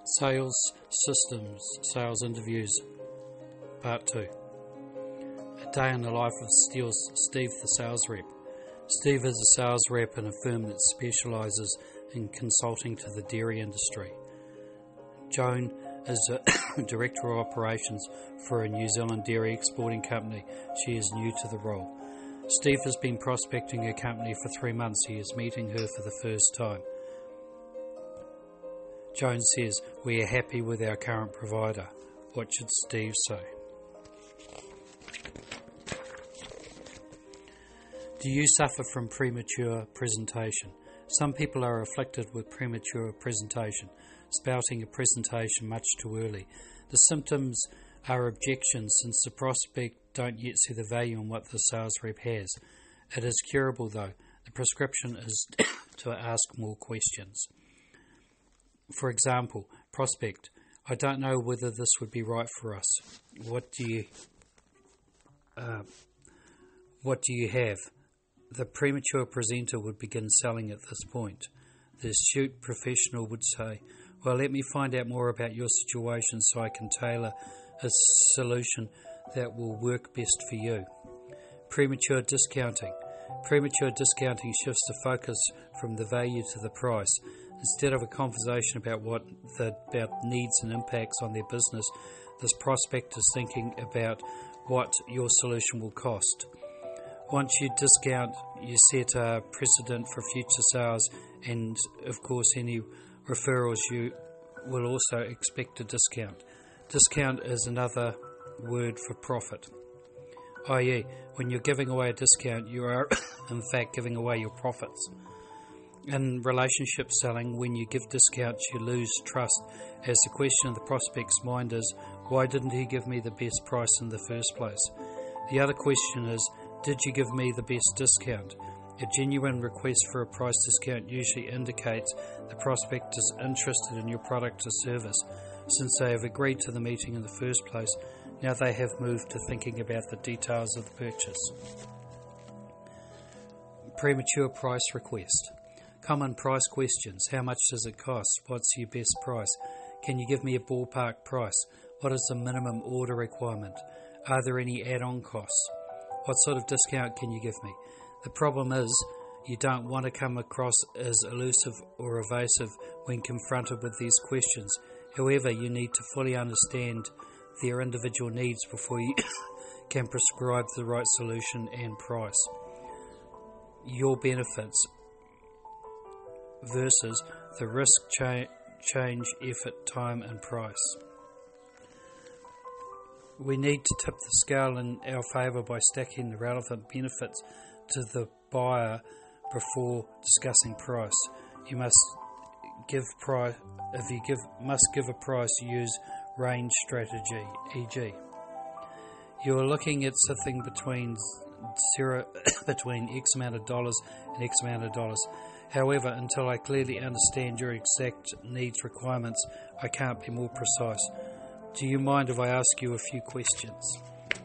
Sales Systems, Sales Interviews, Part 2. A day in the life of Steve the sales rep. Steve is a sales rep in a firm that specialises in consulting to the dairy industry. Joan is a Director of Operations for a New Zealand dairy exporting company. She is new to the role. Steve has been prospecting her company for 3 months. He is meeting her for the first time. Joan says, "We are happy with our current provider." What should Steve say? Do you suffer from premature presentation? Some people are afflicted with premature presentation, spouting a presentation much too early. The symptoms are objections, since the prospect don't yet see the value in what the sales rep has. It is curable though. The prescription is to ask more questions. For example, prospect, "I don't know whether this would be right for us. What do you have?" The premature presenter would begin selling at this point. The astute professional would say, "Well, let me find out more about your situation so I can tailor a solution that will work best for you." Premature discounting. Premature discounting shifts the focus from the value to the price. Instead of a conversation about needs and impacts on their business, this prospect is thinking about what your solution will cost. Once you discount, you set a precedent for future sales, and of course any referrals you will also expect a discount. Discount is another word for profit, i.e., when you're giving away a discount, you are in fact giving away your profits. In relationship selling, when you give discounts, you lose trust, as the question in the prospect's mind is, "Why didn't he give me the best price in the first place?" The other question is, "Did you give me the best discount?" A genuine request for a price discount usually indicates the prospect is interested in your product or service. Since they have agreed to the meeting in the first place, now they have moved to thinking about the details of the purchase. Premature price request. Common price questions. How much does it cost? What's your best price? Can you give me a ballpark price? What is the minimum order requirement? Are there any add-on costs? What sort of discount can you give me? The problem is, you don't want to come across as elusive or evasive when confronted with these questions. However, you need to fully understand their individual needs before you can prescribe the right solution and price. Your benefits versus the risk, change, effort, time and price. We need to tip the scale in our favour by stacking the relevant benefits to the buyer before discussing price. You must give a price, use range strategy, e.g. You are looking at something between X amount of dollars and X amount of dollars. However, until I clearly understand your exact needs requirements, I can't be more precise. Do you mind if I ask you a few questions?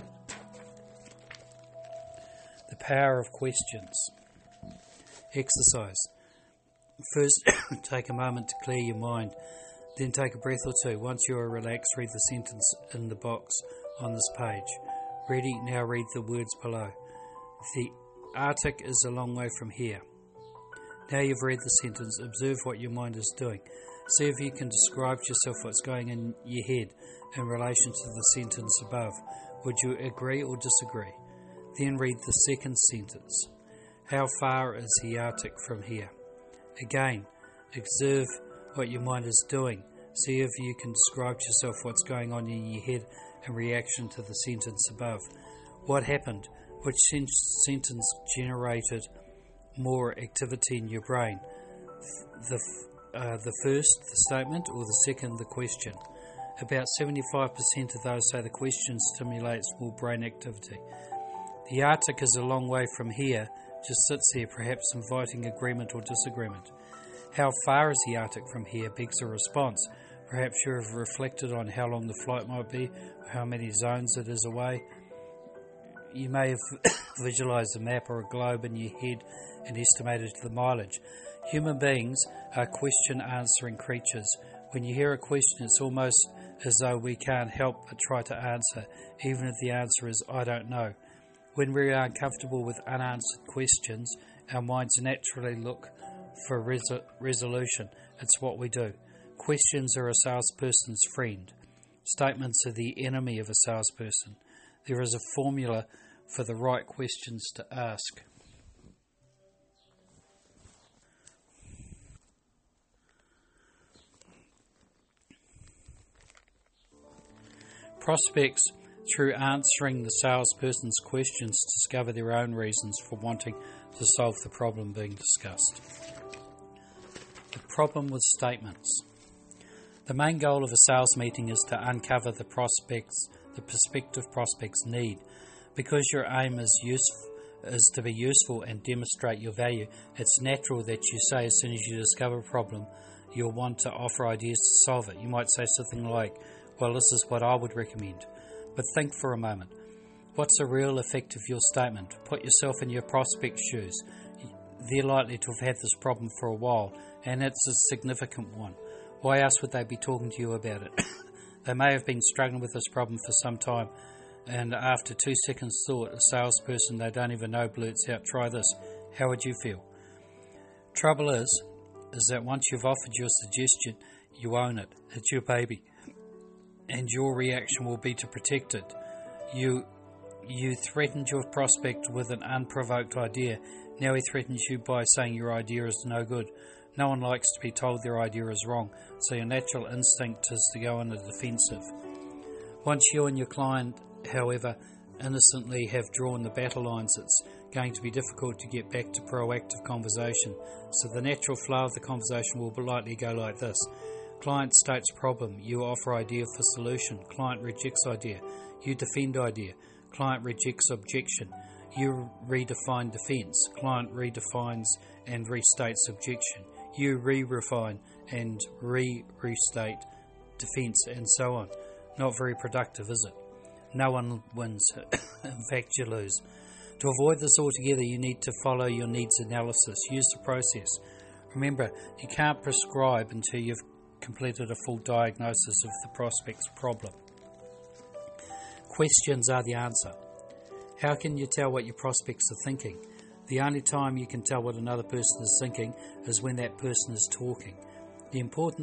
The power of questions. Exercise. First, take a moment to clear your mind. Then take a breath or two. Once you are relaxed, read the sentence in the box on this page. Ready? Now read the words below. The Arctic is a long way from here. Now you've read the sentence, observe what your mind is doing. See if you can describe to yourself what's going in your head in relation to the sentence above. Would you agree or disagree? Then read the second sentence. How far is the Arctic from here? Again, observe what your mind is doing. See if you can describe to yourself what's going on in your head in reaction to the sentence above. What happened? Which sentence generated more activity in your brain? The first, the statement, or the second, the question? About 75% of those say the question stimulates more brain activity. The Arctic is a long way from here just sits there, perhaps inviting agreement or disagreement. How far is the Arctic from here begs a response. Perhaps you have reflected on how long the flight might be, or how many zones it is away. You may have visualised a map or a globe in your head and estimated the mileage. Human beings are question-answering creatures. When you hear a question, it's almost as though we can't help but try to answer, even if the answer is, I don't know. When we are uncomfortable with unanswered questions, our minds naturally look for resolution. It's what we do. Questions are a salesperson's friend. Statements are the enemy of a salesperson. There is a formula for the right questions to ask. Prospects, through answering the salesperson's questions, discover their own reasons for wanting to solve the problem being discussed. The problem with statements. The main goal of a sales meeting is to uncover the prospective prospect's need. Because your aim is to be useful and demonstrate your value, it's natural that you say as soon as you discover a problem, you'll want to offer ideas to solve it. You might say something like, well, this is what I would recommend. But think for a moment. What's the real effect of your statement? Put yourself in your prospect's shoes. They're likely to have had this problem for a while, and it's a significant one. Why else would they be talking to you about it? They may have been struggling with this problem for some time, and after 2 seconds thought, a salesperson they don't even know blurts out, try this. How would you feel? Trouble is that once you've offered your suggestion, you own it. It's your baby. And your reaction will be to protect it. You threatened your prospect with an unprovoked idea. Now he threatens you by saying your idea is no good. No one likes to be told their idea is wrong, so your natural instinct is to go on the defensive. Once you and your client, however, innocently have drawn the battle lines, it's going to be difficult to get back to proactive conversation. So the natural flow of the conversation will likely go like this. Client states problem. You offer idea for solution. Client rejects idea. You defend idea. Client rejects objection. You redefine defense. Client redefines and restates objection. You re-refine and restate defense, and so on. Not very productive, is it? No one wins. In fact, you lose. To avoid this altogether, you need to follow your needs analysis. Use the process. Remember, you can't prescribe until you've completed a full diagnosis of the prospect's problem. Questions are the answer. How can you tell what your prospects are thinking? The only time you can tell what another person is thinking is when that person is talking. It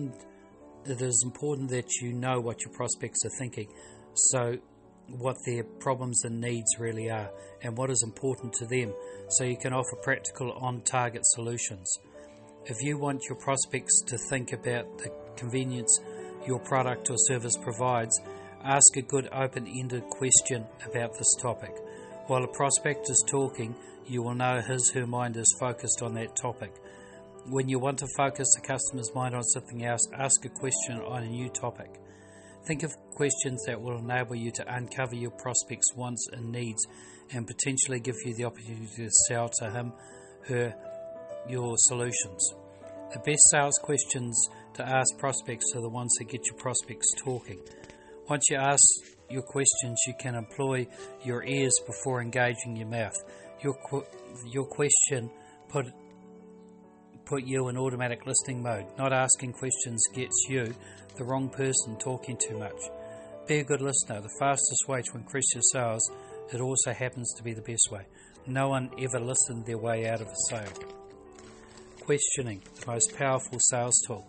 is important that you know what your prospects are thinking, so what their problems and needs really are, and what is important to them, so you can offer practical, on-target solutions. If you want your prospects to think about the convenience your product or service provides, ask a good open-ended question about this topic. While a prospect is talking, you will know his/her mind is focused on that topic. When you want to focus the customer's mind on something else, ask a question on a new topic. Think of questions that will enable you to uncover your prospect's wants and needs and potentially give you the opportunity to sell to him/her your solutions. The best sales questions to ask prospects are the ones that get your prospects talking. Once you ask your questions, you can employ your ears before engaging your mouth. Your question put you in automatic listening mode. Not asking questions gets you, the wrong person, talking too much. Be a good listener. The fastest way to increase your sales, it also happens to be the best way. No one ever listened their way out of a sale. Questioning, the most powerful sales tool.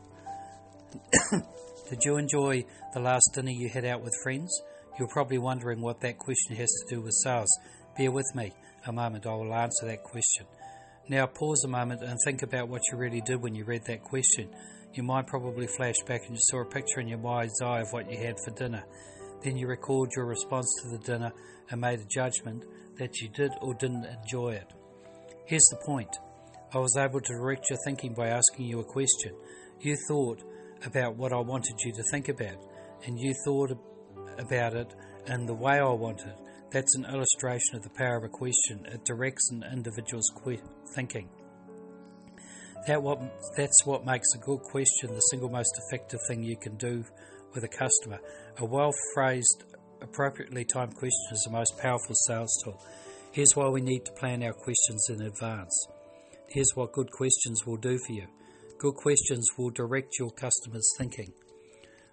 Did you enjoy the last dinner you had out with friends? You're probably wondering what that question has to do with sales. Bear with me a moment, I will answer that question. Now pause a moment and think about what you really did when you read that question. You might probably flash back and you saw a picture in your mind's eye of what you had for dinner. Then you recalled your response to the dinner and made a judgment that you did or didn't enjoy it. Here's the point. I was able to direct your thinking by asking you a question. You thought about what I wanted you to think about, and you thought about it in the way I wanted. That's an illustration of the power of a question. It directs an individual's thinking. That's what makes a good question the single most effective thing you can do with a customer. A well-phrased, appropriately timed question is the most powerful sales tool. Here's why we need to plan our questions in advance. Here's what good questions will do for you. Good questions will direct your customer's thinking.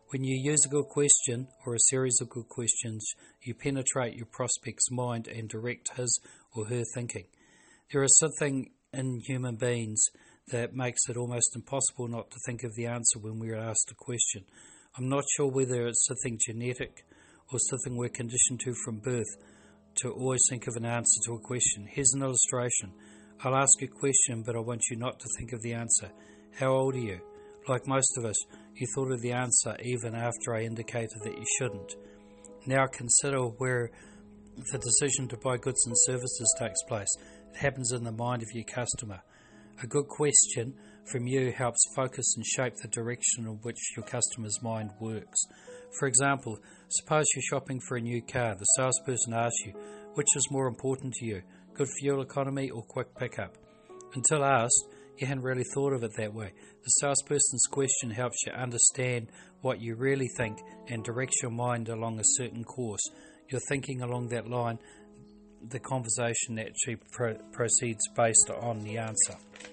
When you use a good question or a series of good questions, you penetrate your prospect's mind and direct his or her thinking. There is something in human beings that makes it almost impossible not to think of the answer when we are asked a question. I'm not sure whether it's something genetic or something we're conditioned to from birth to always think of an answer to a question. Here's an illustration. I'll ask a question, but I want you not to think of the answer. How old are you? Like most of us, you thought of the answer even after I indicated that you shouldn't. Now consider where the decision to buy goods and services takes place. It happens in the mind of your customer. A good question from you helps focus and shape the direction in which your customer's mind works. For example, suppose you're shopping for a new car. The salesperson asks you, which is more important to you, good fuel economy or quick pickup? Until asked, you hadn't really thought of it that way. The salesperson's question helps you understand what you really think and directs your mind along a certain course. You're thinking along that line, the conversation actually proceeds based on the answer.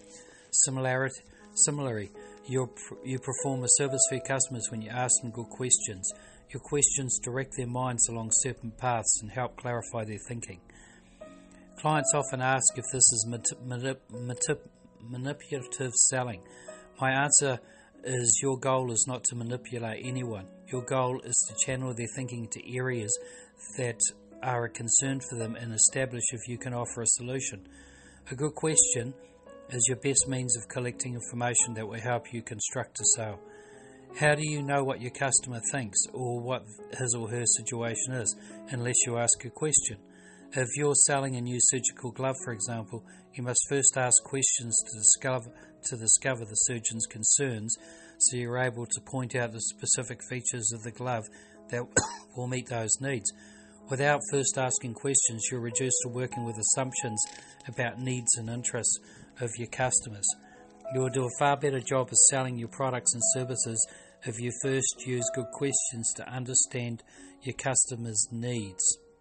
Similarly, you perform a service for your customers when you ask them good questions. Your questions direct their minds along certain paths and help clarify their thinking. Clients often ask if this is manipulative selling. My answer is your goal is not to manipulate anyone. Your goal is to channel their thinking to areas that are a concern for them and establish if you can offer a solution. A good question is your best means of collecting information that will help you construct a sale. How do you know what your customer thinks or what his or her situation is unless you ask a question? If you're selling a new surgical glove, for example, you must first ask questions to discover the surgeon's concerns so you're able to point out the specific features of the glove that will meet those needs. Without first asking questions, you're reduced to working with assumptions about needs and interests of your customers. You will do a far better job of selling your products and services if you first use good questions to understand your customers' needs.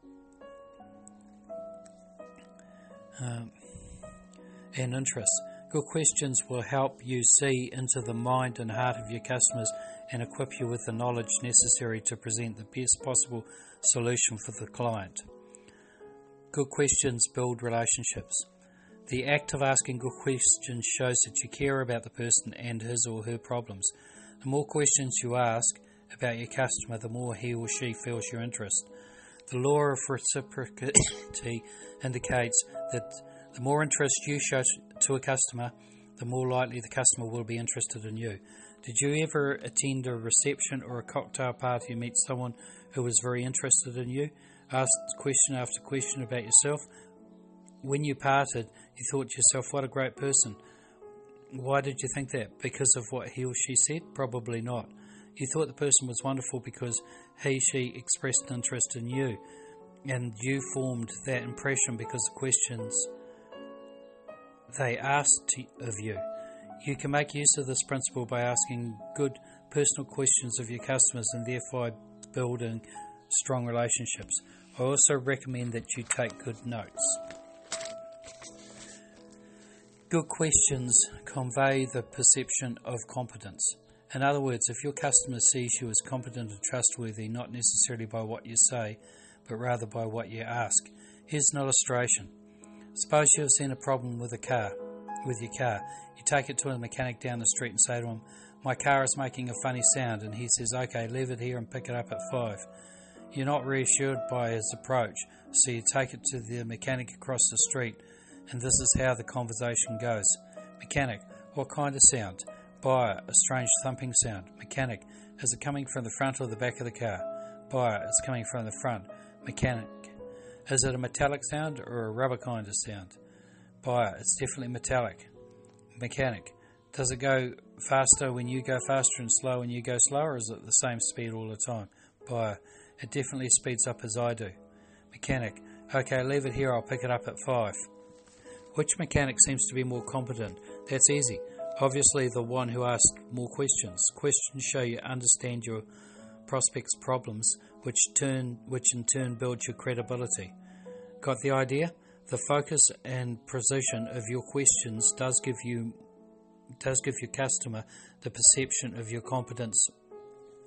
And interests. Good questions will help you see into the mind and heart of your customers and equip you with the knowledge necessary to present the best possible solution for the client. Good questions build relationships. The act of asking good questions shows that you care about the person and his or her problems. The more questions you ask about your customer, the more he or she feels your interest. The law of reciprocity indicates that the more interest you show to a customer, the more likely the customer will be interested in you. Did you ever attend a reception or a cocktail party and meet someone who was very interested in you? Asked question after question about yourself? When you parted, you thought to yourself, what a great person. Why did you think that? Because of what he or she said? Probably not. You thought the person was wonderful because she expressed an interest in you, and you formed that impression because of questions they asked of you. You can make use of this principle by asking good personal questions of your customers and therefore building strong relationships. I also recommend that you take good notes. Good questions convey the perception of competence. In other words, if your customer sees you as competent and trustworthy, not necessarily by what you say, but rather by what you ask. Here's an illustration. Suppose you have seen a problem with your car. You take it to a mechanic down the street and say to him, my car is making a funny sound, and he says, okay, leave it here and pick it up at 5. You're not reassured by his approach, so you take it to the mechanic across the street, and this is how the conversation goes. Mechanic, what kind of sound? Buyer, a strange thumping sound. Mechanic, is it coming from the front or the back of the car? Buyer, it's coming from the front. Mechanic, is it a metallic sound or a rubber kind of sound? Buyer, it's definitely metallic. Mechanic, does it go faster when you go faster and slow when you go slower, or is it the same speed all the time? Buyer, it definitely speeds up as I do. Mechanic, okay, leave it here, I'll pick it up at 5. Which mechanic seems to be more competent? That's easy. Obviously the one who asked more questions. Questions show you understand your prospect's problems, which in turn builds your credibility. Got the idea? The focus and precision of your questions does give your customer the perception of your competence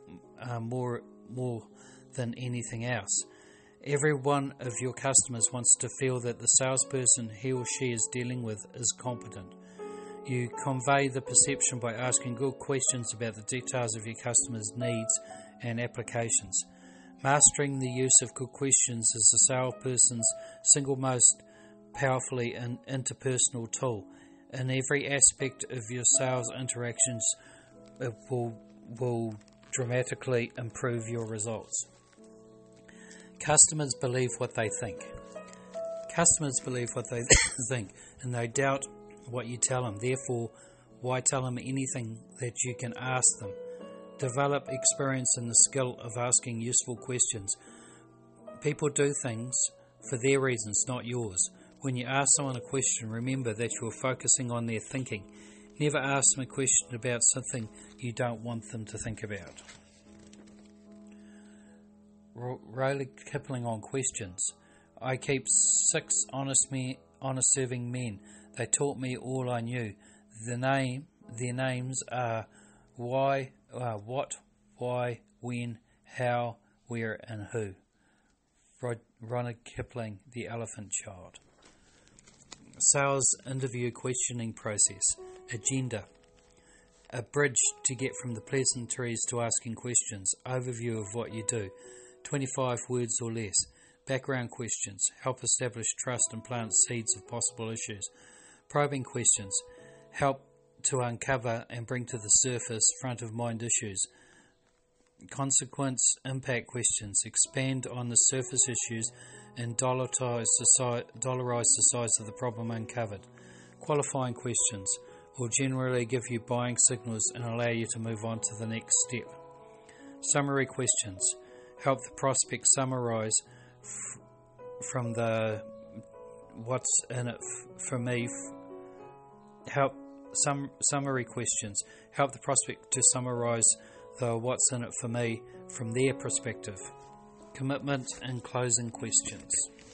more than anything else. Every one of your customers wants to feel that the salesperson he or she is dealing with is competent. You convey the perception by asking good questions about the details of your customers' needs and applications. Mastering the use of good questions is the salesperson's single most powerfully interpersonal tool. In every aspect of your sales interactions, it will dramatically improve your results. Customers believe what they think. Customers believe what they think, and they doubt what you tell them. Therefore, why tell them anything that you can ask them? Develop experience in the skill of asking useful questions. People do things for their reasons, not yours. When you ask someone a question, remember that you are focusing on their thinking. Never ask them a question about something you don't want them to think about. Rudyard Kipling on questions. I keep 6 honest serving men. They taught me all I knew. Their names are what, why, when, how, where, and who. Rudyard Kipling, The Elephant Child. Sales interview questioning process. Agenda. A bridge to get from the pleasantries to asking questions. Overview of what you do. 25 words or less. Background questions. Help establish trust and plant seeds of possible issues. Probing questions. Help to uncover and bring to the surface front-of-mind issues. Consequence impact questions. Expand on the surface issues and dollarize the size of the problem uncovered. Qualifying questions will generally give you buying signals and allow you to move on to the next step. Summary questions. Help the prospect summarize from the what's in it for me. Summary questions. Help the prospect to summarize the what's in it for me from their perspective. Commitment and closing questions.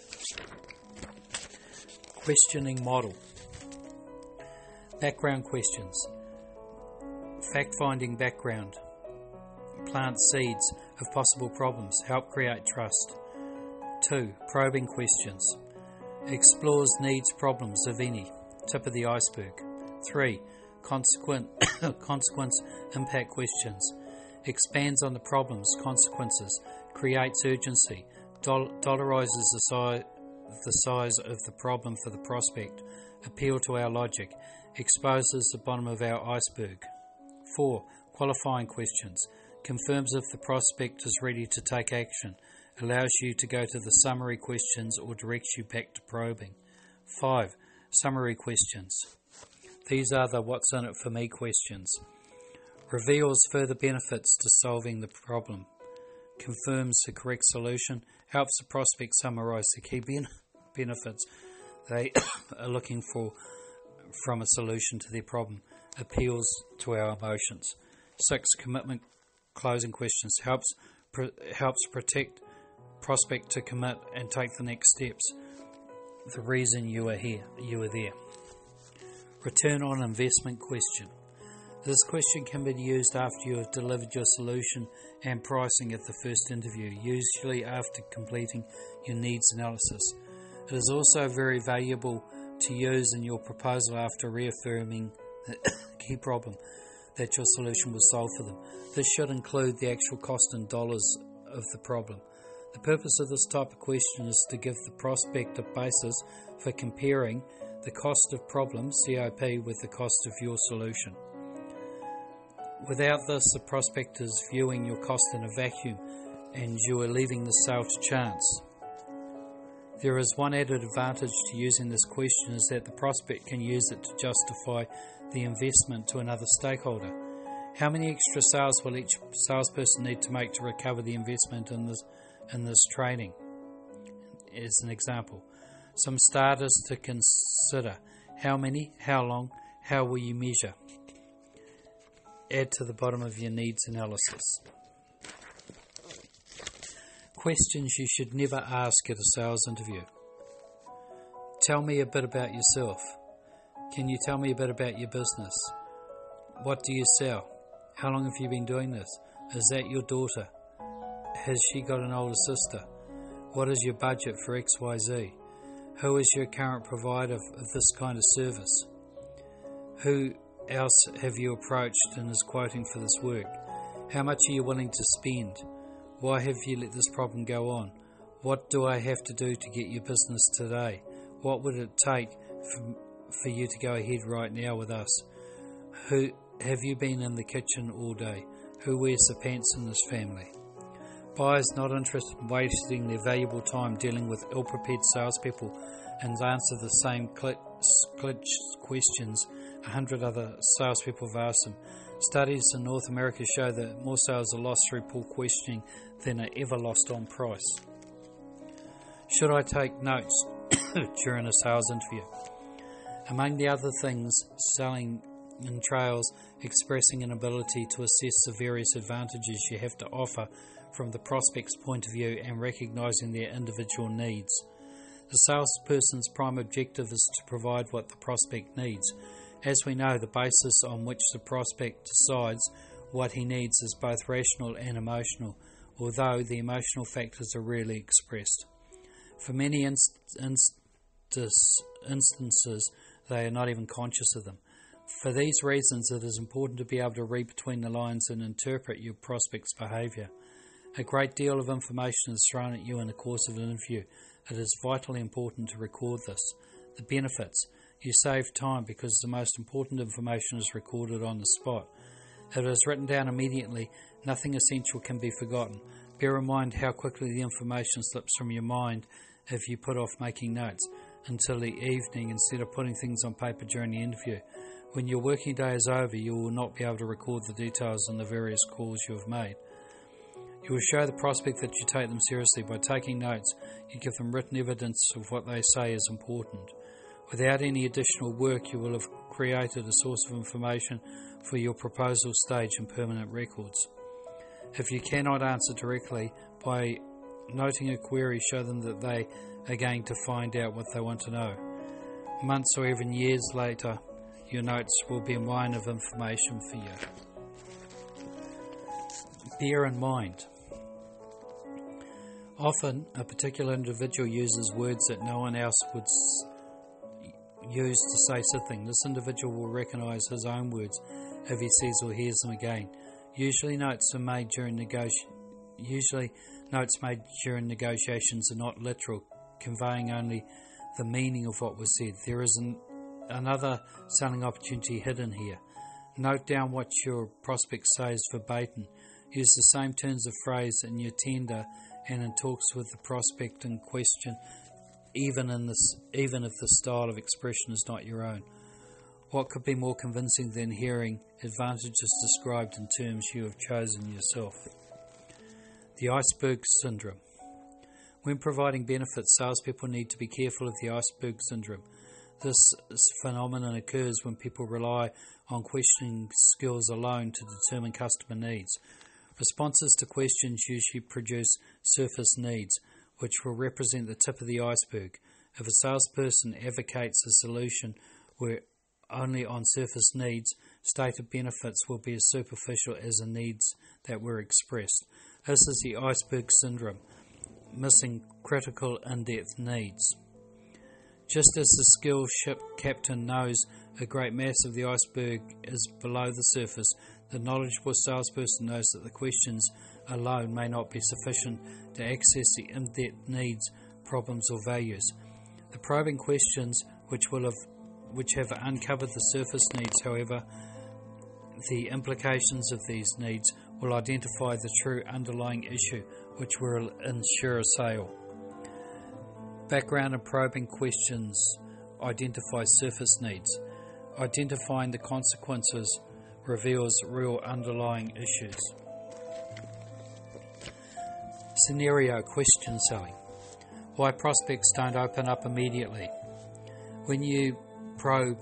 Questioning model. Background questions. Fact-finding background. Plant seeds of possible problems. Help create trust. 2. Probing questions. Explores needs, problems, if any. Tip of the iceberg. 3. Consequence impact questions. Expands on the problems, consequences. Creates urgency. Dollarizes the size of the problem for the prospect. Appeal to our logic. Exposes the bottom of our iceberg. 4. Qualifying questions. Confirms if the prospect is ready to take action. Allows you to go to the summary questions or directs you back to probing. 5. Summary questions. These are the what's in it for me questions. Reveals further benefits to solving the problem. Confirms the correct solution. Helps the prospect summarize the key benefits they are looking for from a solution to their problem. Appeals to our emotions. 6. Commitment closing questions. Helps protect prospect to commit and take the next steps. The reason you are there. Return on investment question. This question can be used after you have delivered your solution and pricing at the first interview, usually after completing your needs analysis. It is also very valuable to use in your proposal after reaffirming the key problem that your solution will solve for them. This should include the actual cost in dollars of the problem. The purpose of this type of question is to give the prospect a basis for comparing the cost of problem, COP, with the cost of your solution. Without this, the prospect is viewing your cost in a vacuum and you are leaving the sale to chance. There is one added advantage to using this question is that the prospect can use it to justify the investment to another stakeholder. How many extra sales will each salesperson need to make to recover the investment in this training? As an example, some starters to consider. How many? How long? How will you measure? Add to the bottom of your needs analysis. Questions you should never ask at a sales interview. Tell me a bit about yourself. Can you tell me a bit about your business? What do you sell? How long have you been doing this? Is that your daughter? Has she got an older sister? What is your budget for XYZ? Who is your current provider of this kind of service? Who else have you approached and is quoting for this work? How much are you willing to spend? Why have you let this problem go on? What do I have to do to get your business today? What would it take for you to go ahead right now with us? Who have you been in the kitchen all day? Who wears the pants in this family? Buyers not interested in wasting their valuable time dealing with ill-prepared salespeople and answer the same glitched questions 100 other salespeople have asked them. Studies in North America show that more sales are lost through poor questioning than are ever lost on price. Should I take notes during a sales interview? Among the other things, selling entails expressing an ability to assess the various advantages you have to offer from the prospect's point of view and recognising their individual needs. The salesperson's prime objective is to provide what the prospect needs. As we know, the basis on which the prospect decides what he needs is both rational and emotional, although the emotional factors are rarely expressed. For many instances, they are not even conscious of them. For these reasons, it is important to be able to read between the lines and interpret your prospect's behaviour. A great deal of information is thrown at you in the course of an interview. It is vitally important to record this. The benefits. You save time because the most important information is recorded on the spot. If it is written down immediately, nothing essential can be forgotten. Bear in mind how quickly the information slips from your mind if you put off making notes until the evening instead of putting things on paper during the interview. When your working day is over, you will not be able to record the details on the various calls you have made. You will show the prospect that you take them seriously. By taking notes, you give them written evidence of what they say is important. Without any additional work, you will have created a source of information for your proposal stage and permanent records. If you cannot answer directly, by noting a query, show them that they are going to find out what they want to know. Months or even years later, your notes will be a mine of information for you. Bear in mind. Often, a particular individual uses words that no one else would use to say something. This individual will recognise his own words if he sees or hears them again. Usually, notes made during negotiations are not literal, conveying only the meaning of what was said. There is another selling opportunity hidden here. Note down what your prospect says verbatim. Use the same turns of phrase in your tender and in talks with the prospect in question, even if the style of expression is not your own. What could be more convincing than hearing advantages described in terms you have chosen yourself? The iceberg syndrome. When providing benefits, salespeople need to be careful of the iceberg syndrome. This phenomenon occurs when people rely on questioning skills alone to determine customer needs. Responses to questions usually produce surface needs, which will represent the tip of the iceberg. If a salesperson advocates a solution where only on surface needs, stated benefits will be as superficial as the needs that were expressed. This is the iceberg syndrome, missing critical in-depth needs. Just as the skilled ship captain knows a great mass of the iceberg is below the surface, the knowledgeable salesperson knows that the questions alone may not be sufficient to access the in-depth needs, problems or values. The probing questions which have uncovered the surface needs, however, the implications of these needs will identify the true underlying issue which will ensure a sale. Background and probing questions identify surface needs. Identifying the consequences reveals real underlying issues. Scenario question selling. Why prospects don't open up immediately. When you probe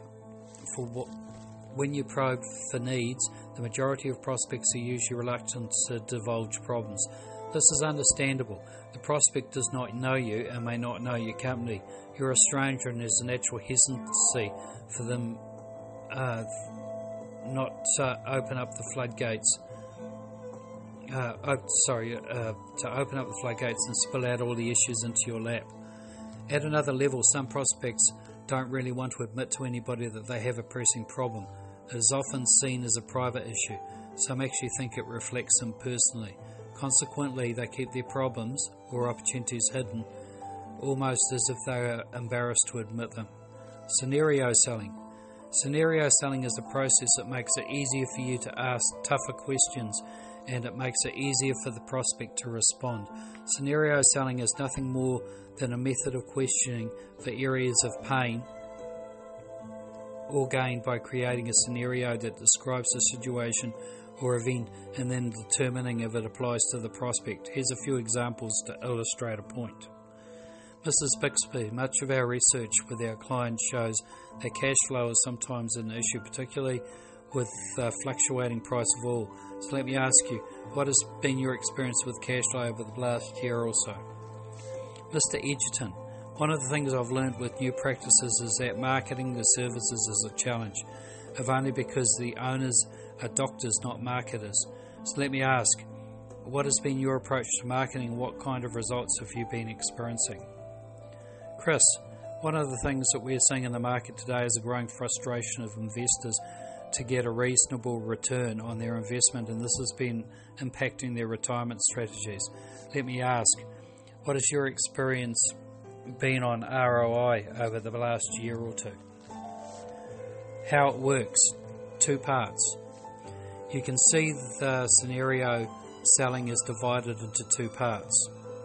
for needs, the majority of prospects are usually reluctant to divulge problems. This is understandable. The prospect does not know you and may not know your company. You're a stranger and there's a natural hesitancy for them not to open up the floodgates to open up the floodgates and spill out all the issues into your lap. At another level, some prospects don't really want to admit to anybody that they have a pressing problem. It is often seen as a private issue. Some actually think it reflects them personally. Consequently, they keep their problems or opportunities hidden, almost as if they are embarrassed to admit them. Scenario selling. Scenario selling is a process that makes it easier for you to ask tougher questions, and it makes it easier for the prospect to respond. Scenario selling is nothing more than a method of questioning for areas of pain or gain by creating a scenario that describes the situation or event and then determining if it applies to the prospect. Here's a few examples to illustrate a point. Mrs. Bixby, much of our research with our clients shows that cash flow is sometimes an issue, particularly with fluctuating price of oil. So let me ask you, what has been your experience with cash flow over the last year or so? Mr. Edgerton, one of the things I've learned with new practices is that marketing the services is a challenge, if only because the owners are doctors, not marketers. So let me ask, what has been your approach to marketing? What kind of results have you been experiencing? Chris, one of the things that we're seeing in the market today is a growing frustration of investors to get a reasonable return on their investment, and this has been impacting their retirement strategies. Let me ask, what has your experience been on ROI over the last year or two? How it works, 2 parts. You can see the scenario selling is divided into 2 parts.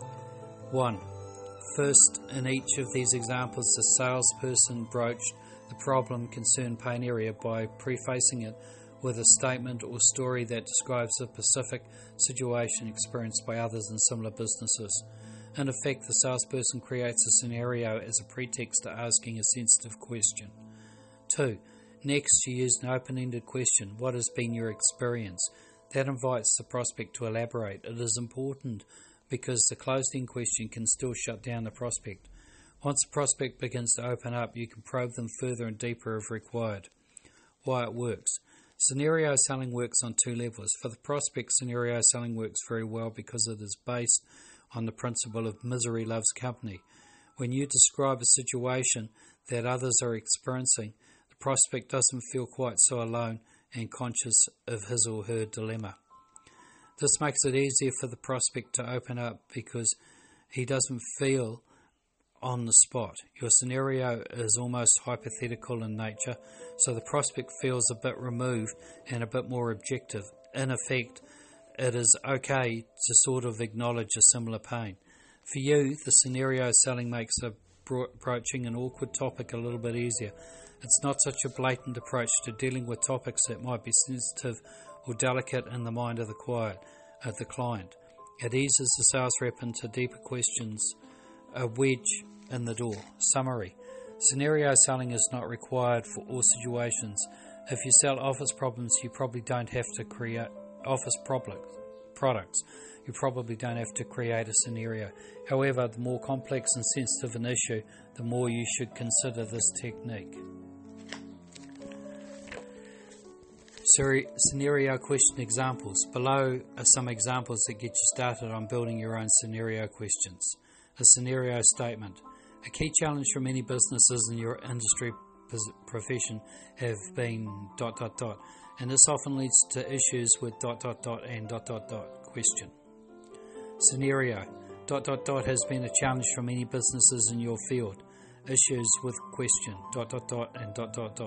1. First, in each of these examples, the salesperson broached the problem, concern, pain area by prefacing it with a statement or story that describes a specific situation experienced by others in similar businesses. In effect, the salesperson creates a scenario as a pretext to asking a sensitive question. 2. Next, you use an open-ended question. What has been your experience? That invites the prospect to elaborate. It is important because the closed-end question can still shut down the prospect. Once the prospect begins to open up, you can probe them further and deeper if required. Why it works. Scenario selling works on 2 levels. For the prospect, scenario selling works very well because it is based on the principle of misery loves company. When you describe a situation that others are experiencing, the prospect doesn't feel quite so alone and conscious of his or her dilemma. This makes it easier for the prospect to open up because he doesn't feel on the spot. Your scenario is almost hypothetical in nature, so the prospect feels a bit removed and a bit more objective. In effect, it is okay to sort of acknowledge a similar pain. For you, the scenario selling makes approaching an awkward topic a little bit easier. It's not such a blatant approach to dealing with topics that might be sensitive or delicate in the mind of the client. It eases the sales rep into deeper questions, a wedge in the door. Summary. Scenario selling is not required for all situations. If you sell office problems, you probably don't have to create office products. You probably don't have to create a scenario. However, the more complex and sensitive an issue, the more you should consider this technique. Scenario question examples. Below are some examples that get you started on building your own scenario questions. A scenario statement. A key challenge for many businesses in your industry profession have been ... and this often leads to issues with ... and ... question. Scenario. ... has been a challenge for many businesses in your field. Issues with question ... and ...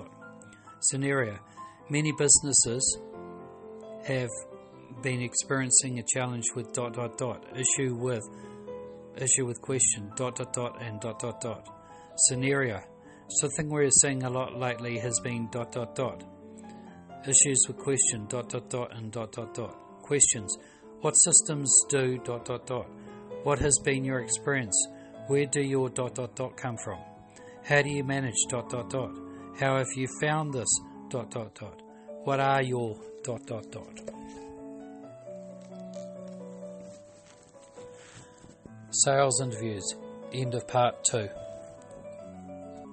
Scenario. Many businesses have been experiencing a challenge with ... issue with question ... and ... Scenario. Something we're seeing a lot lately has been ... issues with question ... and ... Questions. What systems do ... What has been your experience? Where do your ... come from? How do you manage ... How have you found this ... What are your ... Sales interviews. End of part 2.